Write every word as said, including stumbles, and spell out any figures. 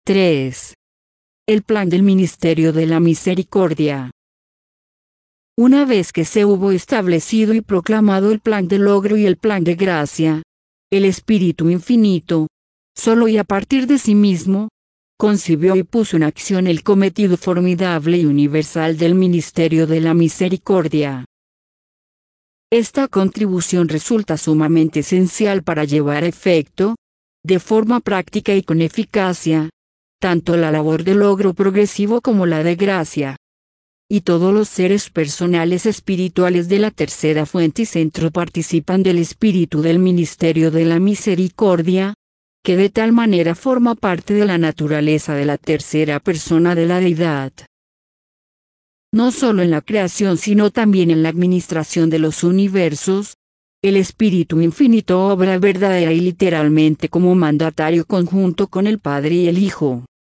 tres. El plan del Ministerio de la Misericordia. Una vez que se hubo establecido y proclamado el plan de logro y el plan de gracia, el Espíritu Infinito, solo y a partir de sí mismo, concibió y puso en acción el cometido formidable y universal del Ministerio de la Misericordia. Esta contribución resulta sumamente esencial para llevar a efecto, de forma práctica y con eficacia, tanto la labor de logro progresivo como la de gracia. Y todos los seres personales espirituales de la tercera fuente y centro participan del espíritu del Ministerio de la Misericordia, que de tal manera forma parte de la naturaleza de la tercera persona de la deidad. No solo en la creación sino también en la administración de los universos, el Espíritu Infinito obra verdadera y literalmente como mandatario conjunto con el Padre y el Hijo.